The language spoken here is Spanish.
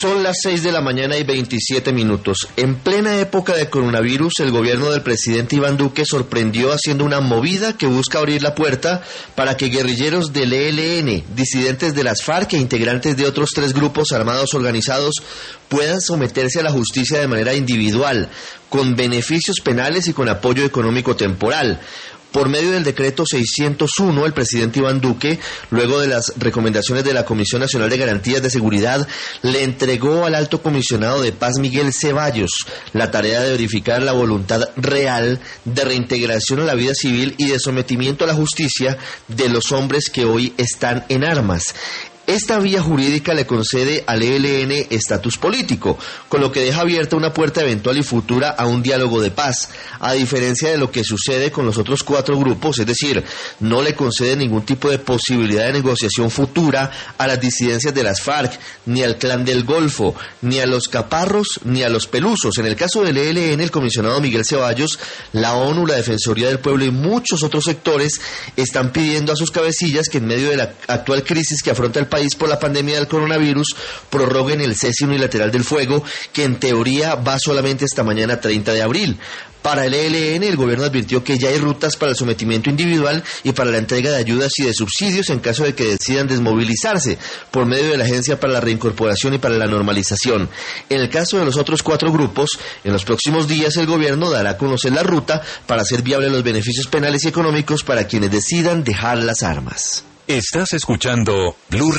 Son las 6 de la mañana y 27 minutos. En plena época de coronavirus, el gobierno del presidente Iván Duque sorprendió haciendo una movida que busca abrir la puerta para que guerrilleros del ELN, disidentes de las FARC e integrantes de otros 3 grupos armados organizados puedan someterse a la justicia de manera individual, con beneficios penales y con apoyo económico temporal. Por medio del decreto 601, el presidente Iván Duque, luego de las recomendaciones de la Comisión Nacional de Garantías de Seguridad, le entregó al alto comisionado de paz Miguel Ceballos la tarea de verificar la voluntad real de reintegración a la vida civil y de sometimiento a la justicia de los hombres que hoy están en armas. Esta vía jurídica le concede al ELN estatus político, con lo que deja abierta una puerta eventual y futura a un diálogo de paz, a diferencia de lo que sucede con los otros 4 grupos, es decir, no le concede ningún tipo de posibilidad de negociación futura a las disidencias de las FARC, ni al Clan del Golfo, ni a los Caparros, ni a los Pelusos. En el caso del ELN, el comisionado Miguel Ceballos, la ONU, la Defensoría del Pueblo y muchos otros sectores están pidiendo a sus cabecillas que en medio de la actual crisis que afronta el país por la pandemia del coronavirus, prorroguen el cese unilateral del fuego, que en teoría va solamente hasta mañana 30 de abril. Para el ELN, el gobierno advirtió que ya hay rutas para el sometimiento individual y para la entrega de ayudas y de subsidios en caso de que decidan desmovilizarse por medio de la Agencia para la Reincorporación y para la Normalización. En el caso de los otros 4 grupos, en los próximos días el gobierno dará a conocer la ruta para hacer viables los beneficios penales y económicos para quienes decidan dejar las armas. Estás escuchando Blue